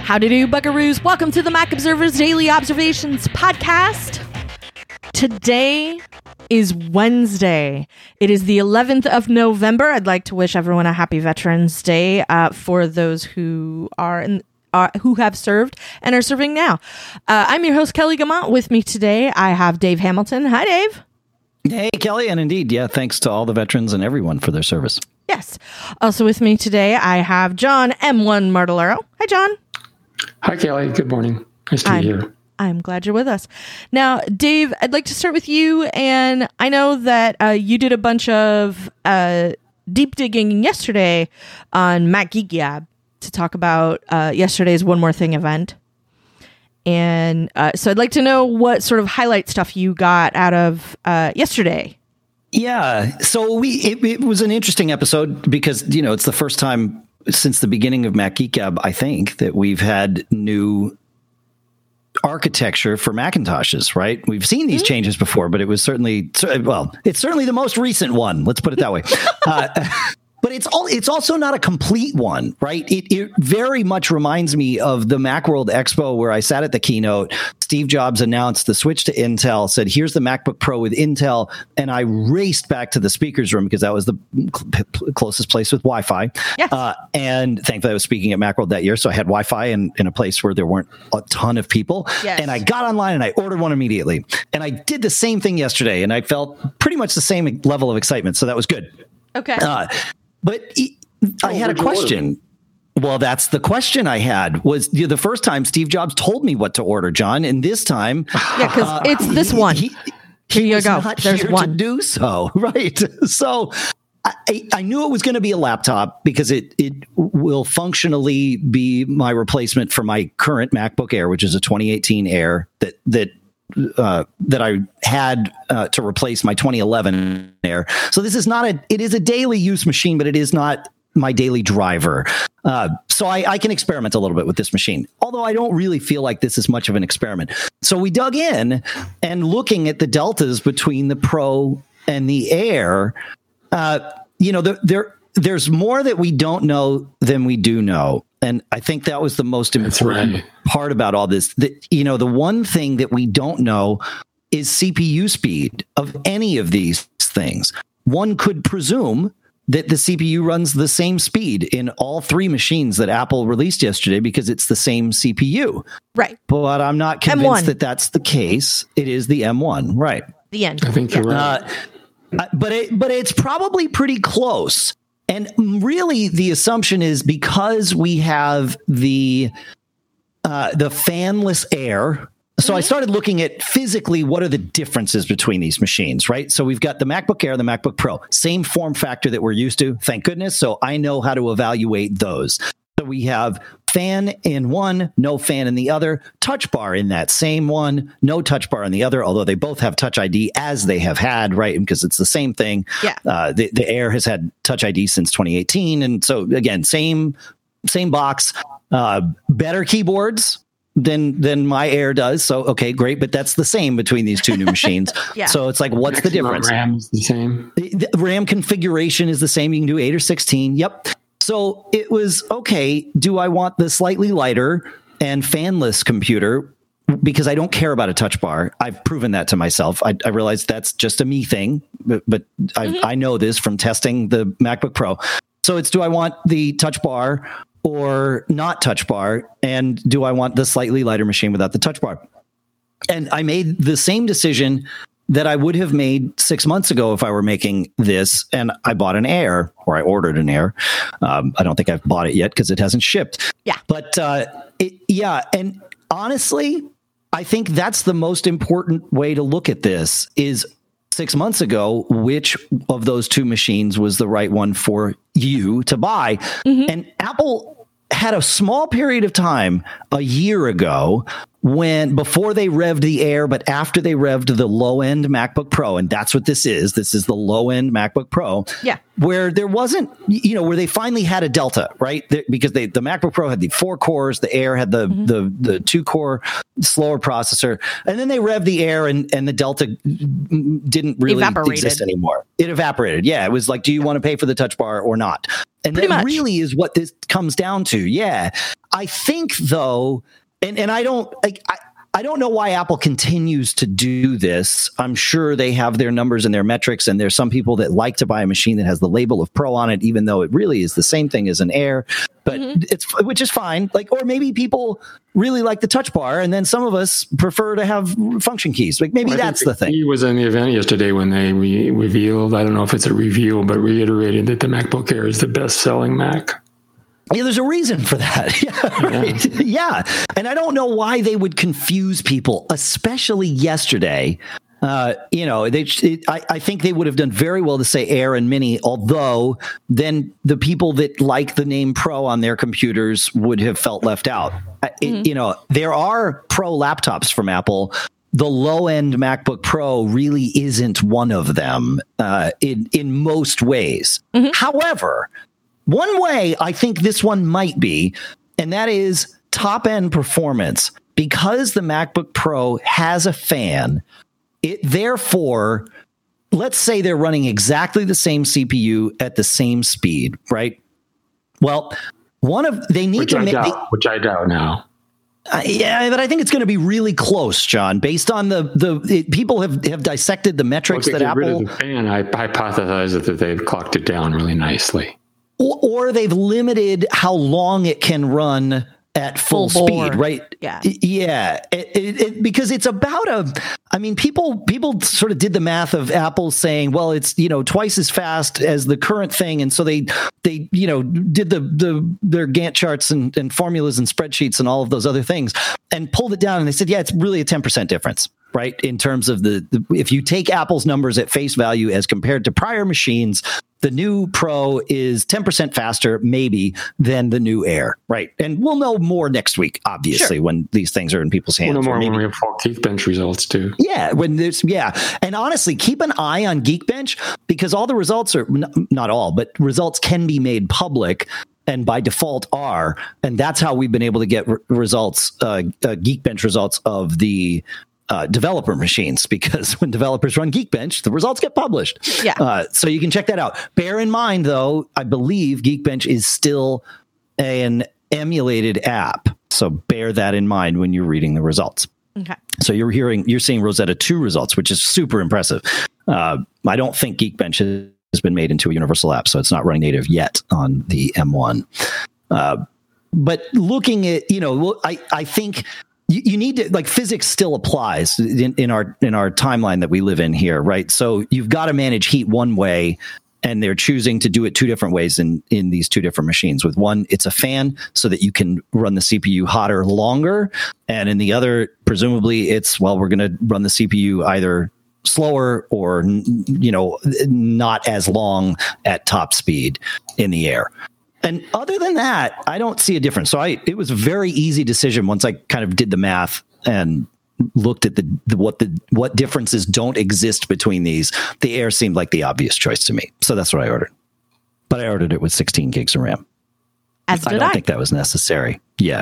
Howdy do, buckaroos. Welcome to the Mac Observer's Daily Observations podcast. Today is Wednesday. It is the 11th of November. I'd like to wish everyone a happy Veterans Day for those who who have served and are serving now. I'm your host, Kelly Gamont. With me today, I have Dave Hamilton. Hi, Dave. Hey, Kelly. And indeed, thanks to all the veterans and everyone for their service. Yes. Also with me today, I have John M1 Martellaro. Hi, John. Hi, Kelly. Good morning. Nice to be here. I'm glad you're with us. Now, Dave, I'd like to start with you. And I know that you did a bunch of deep digging yesterday on Mac Geek Gab to talk about yesterday's One More Thing event. And so I'd like to know what sort of highlight stuff you got out of yesterday. Yeah. So it was an interesting episode because, it's the first time since the beginning of Mac Geek Gab, I think, that we've had new architecture for Macintoshes, right? We've seen these changes before, but it was it's certainly the most recent one. Let's put it that way. But it's also not a complete one, right? It very much reminds me of the Macworld Expo where I sat at the keynote. Steve Jobs announced the switch to Intel, said, here's the MacBook Pro with Intel. And I raced back to the speaker's room because that was the closest place with Wi-Fi. Yes. And thankfully I was speaking at Macworld that year. So I had Wi-Fi in a place where there weren't a ton of people. Yes. And I got online and I ordered one immediately. And I did the same thing yesterday. And I felt pretty much the same level of excitement. So that was good. Okay. But I had a question. Well, that's the question I had was the first time Steve Jobs told me what to order, John. And this time. Yeah, because it's this one. Here you go. There's one. To do so. Right. So I knew it was going to be a laptop because it will functionally be my replacement for my current MacBook Air, which is a 2018 Air that I had to replace my 2011 Air. So this is it is a daily use machine, but it is not my daily driver. So I can experiment a little bit with this machine, although I don't really feel like this is much of an experiment. So we dug in and looking at the deltas between the Pro and the Air, there's more that we don't know than we do know. And I think that was the most important part about all this. The one thing that we don't know is CPU speed of any of these things. One could presume that the CPU runs the same speed in all three machines that Apple released yesterday because it's the same CPU. Right. But I'm not convinced M1. that that's the case. It is the M1. Right. The end. I think you're right. But it's probably pretty close. And really, the assumption is because we have the fanless Air. So I started looking at physically what are the differences between these machines, right? So we've got the MacBook Air, the MacBook Pro, same form factor that we're used to, thank goodness. So I know how to evaluate those. So we have fan in one, no fan in the other, touch bar in that same one, no touch bar in the other, although they both have Touch ID as they have had, right? Because it's the same thing. Yeah. The Air has had Touch ID since 2018. And so again, same box, better keyboards than my Air does. So, okay, great. But that's the same between these two new machines. Yeah. So it's like, what's the difference? RAM is the same. The RAM configuration is the same. You can do 8 or 16. Yep. So it was, okay, do I want the slightly lighter and fanless computer? Because I don't care about a touch bar. I've proven that to myself. I realize that's just a me thing, but I know this from testing the MacBook Pro. So it's, do I want the touch bar or not touch bar? And do I want the slightly lighter machine without the touch bar? And I made the same decision that I would have made 6 months ago if I were making this, and I bought an Air, or I ordered an Air. I don't think I've bought it yet because it hasn't shipped. Yeah. But and honestly, I think that's the most important way to look at this is 6 months ago, which of those two machines was the right one for you to buy? Mm-hmm. And Apple had a small period of time a year ago before they revved the Air, but after they revved the low end MacBook Pro, and that's what this is. This is the low end MacBook Pro. Yeah. Where there wasn't, where they finally had a Delta, right? Because the MacBook Pro had the 4 cores, the Air had the 2-core slower processor, and then they revved the Air, and the Delta didn't really exist anymore. It evaporated. Yeah, it was like, do you want to pay for the touch bar or not? And that really is what this comes down to. Yeah. I think though, and I don't know why Apple continues to do this. I'm sure they have their numbers and their metrics, and there's some people that like to buy a machine that has the label of Pro on it, even though it really is the same thing as an Air. But which is fine. Like, or maybe people really like the Touch Bar, and then some of us prefer to have function keys. Like maybe that's the thing. He was in the event yesterday when they revealed. I don't know if it's a reveal, but reiterated that the MacBook Air is the best-selling Mac. Yeah, there's a reason for that. Yeah, right. Yeah. And I don't know why they would confuse people, especially yesterday. I think they would have done very well to say Air and Mini, although then the people that like the name Pro on their computers would have felt left out. There are Pro laptops from Apple. The low-end MacBook Pro really isn't one of them in most ways. However, one way I think this one might be, and that is top-end performance. Because the MacBook Pro has a fan, it therefore, let's say they're running exactly the same CPU at the same speed, right? Well, which I doubt now. Yeah, but I think it's going to be really close, John. Based on people have dissected the metrics that Apple. Rid of the fan, I hypothesize that they've clocked it down really nicely. Or they've limited how long it can run at full speed, right? Yeah. Yeah. Because it's about people sort of did the math of Apple saying, well, it's, twice as fast as the current thing. And so they did their Gantt charts and formulas and spreadsheets and all of those other things and pulled it down. And they said, yeah, it's really a 10% difference, right? In terms of if you take Apple's numbers at face value as compared to prior machines, the new Pro is 10% faster, maybe, than the new Air, right? And we'll know more next week, obviously, when these things are in people's hands. We'll know more when we have full Geekbench results, too. Yeah, and honestly, keep an eye on Geekbench, because all the results are, not all, but results can be made public, and by default are, and that's how we've been able to get results, Geekbench results of the developer machines, because when developers run Geekbench, the results get published. Yeah. So you can check that out. Bear in mind, though, I believe Geekbench is still an emulated app. So bear that in mind when you're reading the results. Okay. So you're seeing Rosetta 2 results, which is super impressive. I don't think Geekbench has been made into a universal app, so it's not running native yet on the M1. But looking at, I think you need to, physics still applies in our timeline that we live in here, right? So you've got to manage heat one way, and they're choosing to do it two different ways in these two different machines. With one, it's a fan so that you can run the CPU hotter longer. And in the other, presumably it's, we're going to run the CPU either slower or, not as long at top speed in the Air. And other than that, I don't see a difference. So it was a very easy decision once I kind of did the math and looked at what differences don't exist between these. The Air seemed like the obvious choice to me. So that's what I ordered. But I ordered it with 16 gigs of RAM. As did I. Don't think that was necessary. Yeah.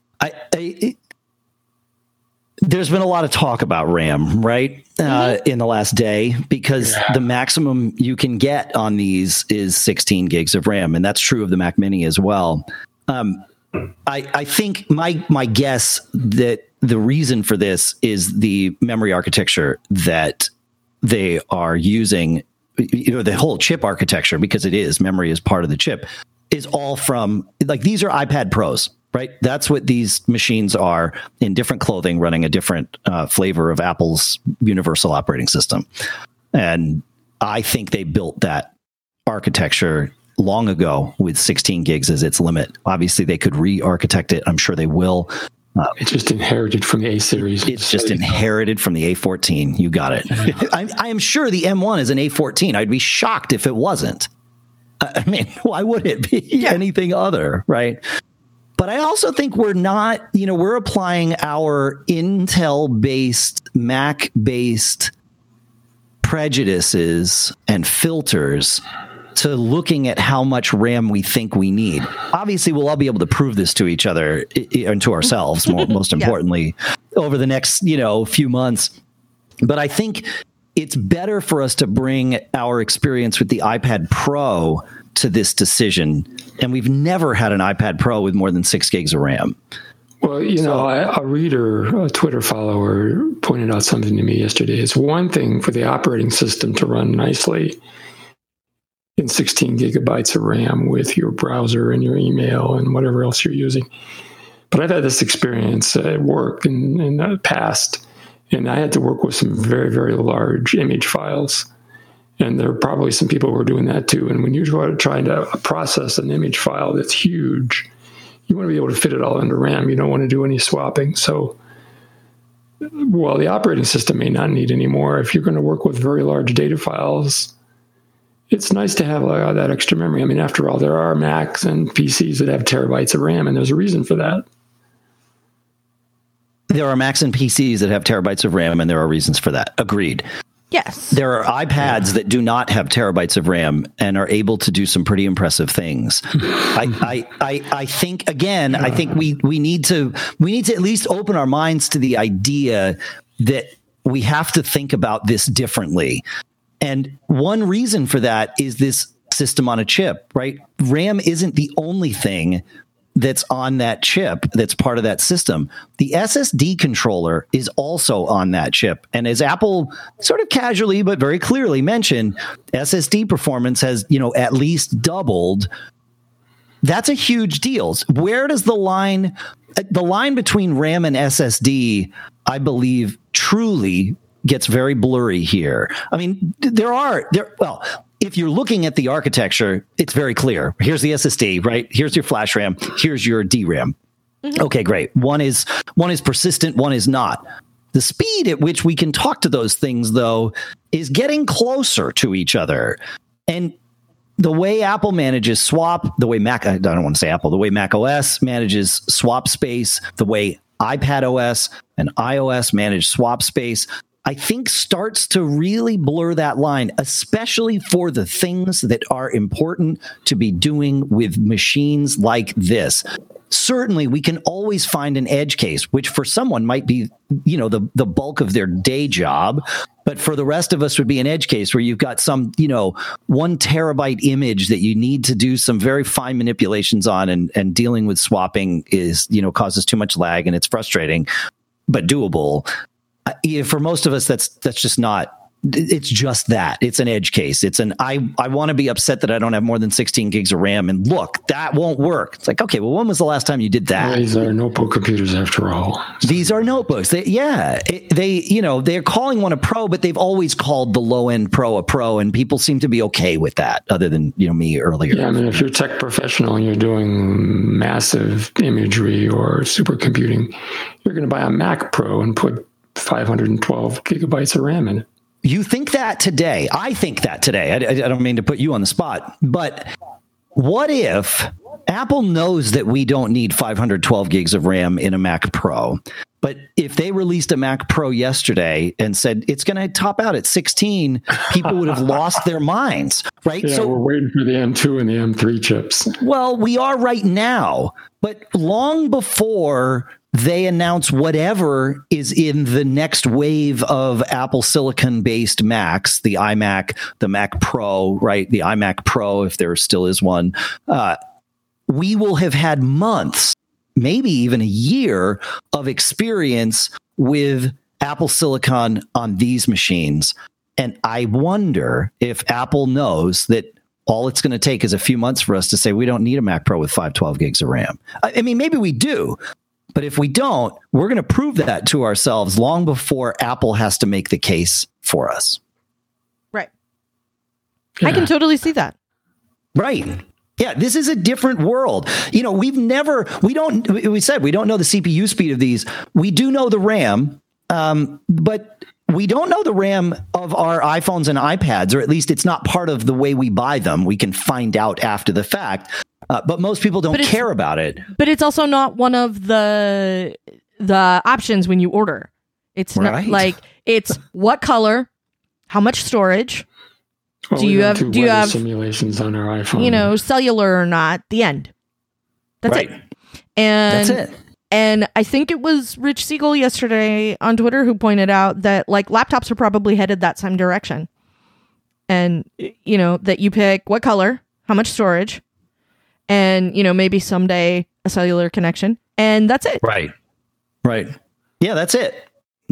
There's been a lot of talk about RAM, right? In the last day, because the maximum you can get on these is 16 gigs of RAM. And that's true of the Mac Mini as well. I think my guess that the reason for this is the memory architecture that they are using, the whole chip architecture, because memory is part of the chip, is all from, these are iPad Pros. Right. That's what these machines are, in different clothing, running a different flavor of Apple's universal operating system. And I think they built that architecture long ago with 16 gigs as its limit. Obviously, they could re-architect it. I'm sure they will. It's just inherited from the A series. It's just inherited from the A14. You got it. I am sure the M1 is an A14. I'd be shocked if it wasn't. I mean, why would it be anything other? Right. But I also think we're not, we're applying our Intel-based, Mac-based prejudices and filters to looking at how much RAM we think we need. Obviously, we'll all be able to prove this to each other and to ourselves, most importantly, over the next, few months. But I think it's better for us to bring our experience with the iPad Pro to this decision, and we've never had an iPad Pro with more than 6 gigs of RAM. Well, a reader, a Twitter follower, pointed out something to me yesterday. It's one thing for the operating system to run nicely in 16 gigabytes of RAM with your browser and your email and whatever else you're using. But I've had this experience at work in the past, and I had to work with some very, very large image files. And there are probably some people who are doing that too. And when you're trying to process an image file that's huge, you want to be able to fit it all into RAM. You don't want to do any swapping. So while the operating system may not need any more, if you're going to work with very large data files, it's nice to have that extra memory. I mean, after all, there are Macs and PCs that have terabytes of RAM, and there's a reason for that. There are Macs and PCs that have terabytes of RAM, and there are reasons for that. Agreed. Yes. There are iPads that do not have terabytes of RAM and are able to do some pretty impressive things. I think, again, I think we need to at least open our minds to the idea that we have to think about this differently. And one reason for that is this system on a chip, right? RAM isn't the only thing that's on that chip that's part of that system. The SSD controller is also on that chip. And as Apple sort of casually but very clearly mentioned, SSD performance has, at least doubled. That's a huge deal. Where does the line between RAM and SSD, I believe, truly gets very blurry here. I mean, if you're looking at the architecture, it's very clear. Here's the SSD, right? Here's your flash RAM. Here's your DRAM. Mm-hmm. Okay, great. One is persistent, one is not. The speed at which we can talk to those things, though, is getting closer to each other. And the way Apple manages swap, the way I don't want to say Apple, the way Mac OS manages swap space, the way iPad OS and iOS manage swap space, I think starts to really blur that line, especially for the things that are important to be doing with machines like this. Certainly, we can always find an edge case, which for someone might be, the bulk of their day job. But for the rest of us would be an edge case where you've got some, 1 terabyte image that you need to do some very fine manipulations on, and dealing with swapping is, causes too much lag and it's frustrating, but doable. For most of us, that's just not. It's just that. It's an edge case. It's I want to be upset that I don't have more than 16 gigs of RAM. And look, that won't work. It's like, okay, well, when was the last time you did that? These are notebook computers after all. These are notebooks. They're calling one a Pro, but they've always called the low end Pro a Pro. And people seem to be okay with that, other than, me earlier. Yeah, I mean, if you're a tech professional and you're doing massive imagery or supercomputing, you're going to buy a Mac Pro and put 512 gigabytes of RAM in it. You think that today. I think that today. I don't mean to put you on the spot, but what if Apple knows that we don't need 512 gigs of RAM in a Mac Pro, but if they released a Mac Pro yesterday and said it's going to top out at 16, people would have lost their minds, right? Yeah, so we're waiting for the M2 and the M3 chips. Well, we are right now, but long before they announce whatever is in the next wave of Apple Silicon-based Macs, the iMac, the Mac Pro, right? The iMac Pro, if there still is one, we will have had months, maybe even a year of experience with Apple Silicon on these machines. And I wonder if Apple knows that all it's going to take is a few months for us to say we don't need a Mac Pro with 512 gigs of RAM. I mean, maybe we do. But if we don't, we're going to prove that to ourselves long before Apple has to make the case for us. Right. Yeah. I can totally see that. Right. Yeah, this is a different world. We said we don't know the CPU speed of these. We do know the RAM, but we don't know the RAM of our iPhones and iPads, or at least it's not part of the way we buy them. We can find out after the fact. But most people don't care about it. But it's also not one of the options when you order. It's right. Not like it's what color, how much storage. Well, do you have simulations on our iPhone? Cellular or not? The end. That's right. it. And that's it. And I think it was Rich Siegel yesterday on Twitter who pointed out that laptops are probably headed that same direction. And that you pick what color, how much storage, and, maybe someday a cellular connection, and that's it. Right. Yeah, that's it.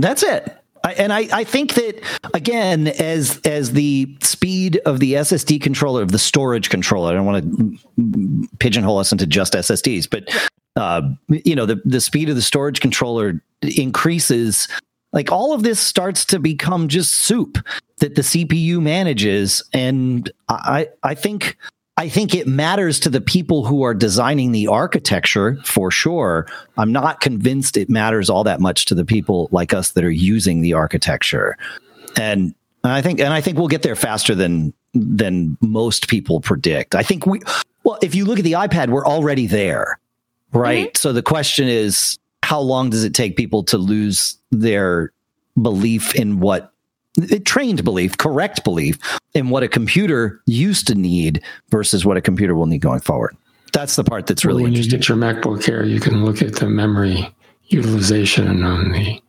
I think that, again, as the speed of the SSD controller, of the storage controller, I don't want to pigeonhole us into just SSDs, but the speed of the storage controller increases, like, all of this starts to become just soup that the CPU manages. And I think it matters to the people who are designing the architecture, for sure. I'm not convinced it matters all that much to the people like us that are using the architecture. And I think we'll get there faster than most people predict. I think if you look at the iPad, we're already there, right? Mm-hmm. So the question is, how long does it take people to lose their belief in correct belief in what a computer used to need versus what a computer will need going forward? That's the part that's really interesting. When you get your MacBook Air, you can look at the memory utilization on the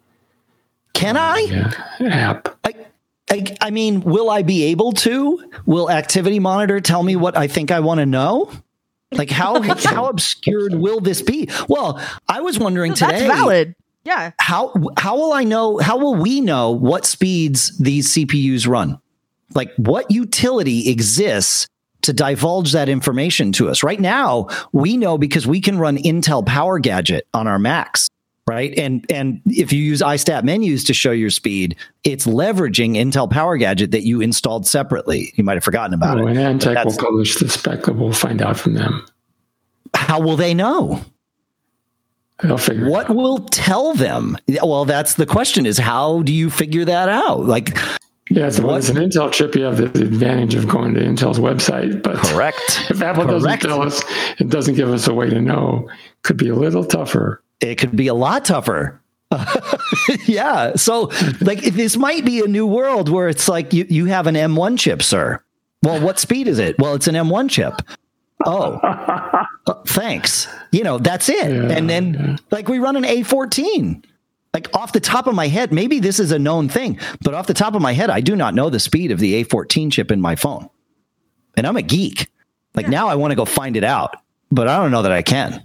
app. I mean, will I be able to? Will Activity Monitor tell me what I think I want to know? Like, how obscured will this be? Well, I was wondering today. That's valid. Yeah. How will I know? How will we know what speeds these CPUs run? Like, what utility exists to divulge that information to us? Right now, we know because we can run Intel Power Gadget on our Macs, right? And if you use iStat menus to show your speed, it's leveraging Intel Power Gadget that you installed separately. You might have forgotten about it. And Antec will publish the spec, that we'll find out from them. How will they know? They'll figure what will tell them? Well, that's the question, is how do you figure that out? Like, yeah, so it's an Intel chip. You have the advantage of going to Intel's website, but correct. If Apple doesn't tell us, it doesn't give us a way to know. Could be a little tougher. It could be a lot tougher. Yeah. So, like, this might be a new world where it's like you have an M1 chip, sir. Well, what speed is it? Well, it's an M1 chip. Oh, thanks. That's it. Yeah, and then like we run an A14. Like, off the top of my head, maybe this is a known thing, but off the top of my head, I do not know the speed of the A14 chip in my phone. And I'm a geek. Like, now I want to go find it out, but I don't know that I can.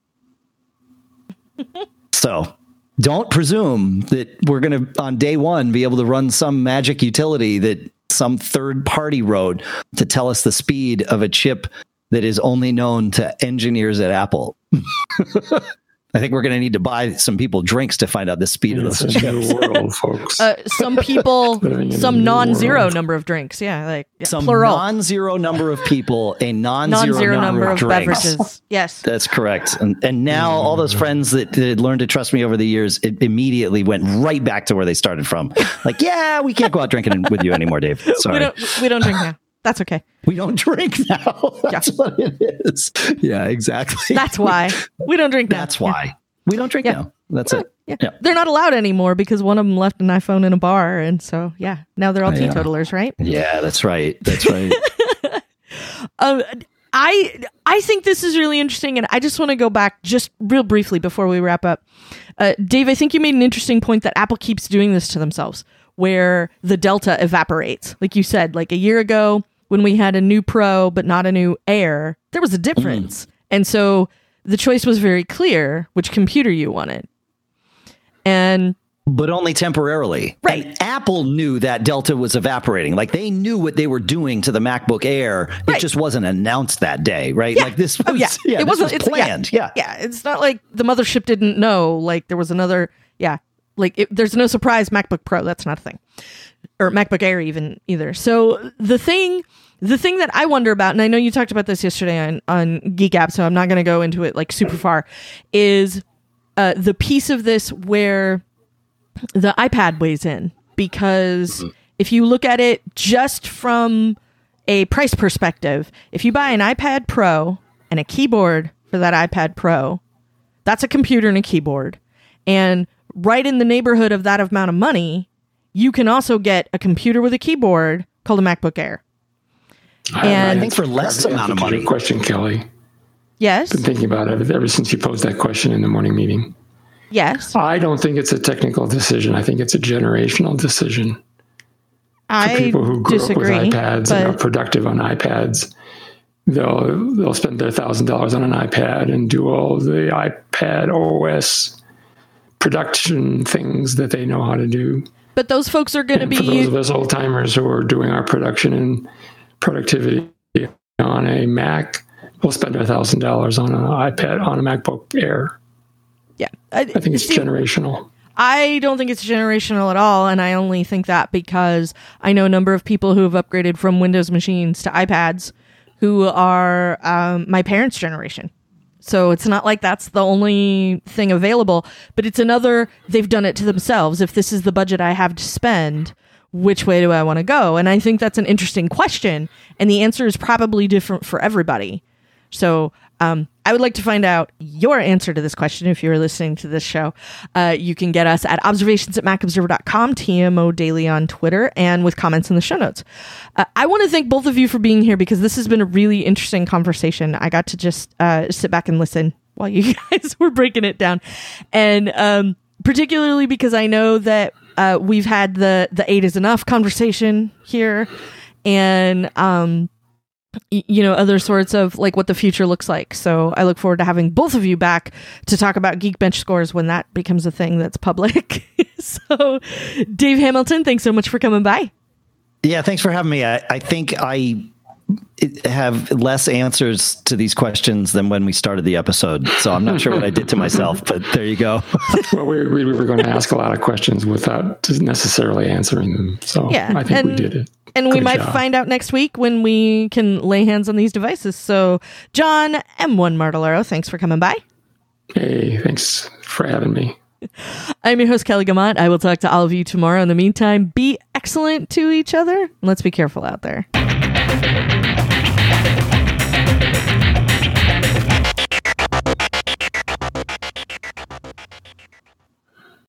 So don't presume that we're going to, on day one, be able to run some magic utility that some third party wrote to tell us the speed of a chip that is only known to engineers at Apple. I think we're going to need to buy some people drinks to find out the speed of those chips. World, folks. Some people, some non-zero number of drinks. Yeah, like some plural. Non-zero number of people, a non-zero number of drinks. Beverages. Yes, that's correct. And now all those friends that had learned to trust me over the years, it immediately went right back to where they started from. Like, yeah, we can't go out drinking with you anymore, Dave. Sorry, we don't drink now. That's okay. We don't drink now. That's what it is. Yeah, exactly. That's why we don't drink now. That's why we don't drink now. That's it. Yeah. They're not allowed anymore because one of them left an iPhone in a bar. And so, now they're all teetotalers, right? Yeah, that's right. That's right. I think this is really interesting. And I just want to go back just real briefly before we wrap up. Dave, I think you made an interesting point that Apple keeps doing this to themselves, where the delta evaporates. Like you said, like a year ago when we had a new Pro but not a new Air, there was a difference. And so the choice was very clear which computer you wanted. But only temporarily. Right. And Apple knew that delta was evaporating. Like, they knew what they were doing to the MacBook Air. It just wasn't announced that day, right? Yeah. Like, this was, it was planned. Yeah. It's not like the mothership didn't know, like there was another, there's no surprise MacBook Pro. That's not a thing. Or MacBook Air either. So the thing that I wonder about, and I know you talked about this yesterday on Geek App, so I'm not going to go into it like super far, is the piece of this where the iPad weighs in. Because if you look at it just from a price perspective, if you buy an iPad Pro and a keyboard for that iPad Pro, that's a computer and a keyboard. And right in the neighborhood of that amount of money, you can also get a computer with a keyboard called a MacBook Air. I think for less amount of money. Question, Kelly. Yes. I've been thinking about it ever since you posed that question in the morning meeting. Yes. I don't think it's a technical decision. I think it's a generational decision. For people who grew up with iPads and are productive on iPads, they'll spend their $1,000 on an iPad and do all the iPad OS production things that they know how to do. But those folks are going to be... For those of us old timers who are doing our production and productivity on a Mac, we'll spend our $1,000 on an iPad, on a MacBook Air. Yeah. I think it's generational. I don't think it's generational at all, and I only think that because I know a number of people who have upgraded from Windows machines to iPads who are my parents' generation. So it's not like that's the only thing available, but it's another, they've done it to themselves. If this is the budget I have to spend, which way do I want to go? And I think that's an interesting question, and the answer is probably different for everybody. So I would like to find out your answer to this question. If you're listening to this show, you can get us at observations@macobserver.com, TMO Daily on Twitter, and with comments in the show notes. I want to thank both of you for being here because this has been a really interesting conversation. I got to just sit back and listen while you guys were breaking it down. And particularly because I know that we've had the 8 is enough conversation here, and other sorts of like what the future looks like. So I look forward to having both of you back to talk about Geekbench scores when that becomes a thing that's public. So Dave Hamilton, thanks so much for coming by. Yeah, thanks for having me. I think I have less answers to these questions than when we started the episode. So I'm not sure what I did to myself, but there you go. Well, we were going to ask a lot of questions without necessarily answering them. So yeah, I think we did it. And we might find out next week when we can lay hands on these devices. So John M1 Martellaro, thanks for coming by. Hey, thanks for having me. I'm your host, Kelly Gamont. I will talk to all of you tomorrow. In the meantime, be excellent to each other. Let's be careful out there.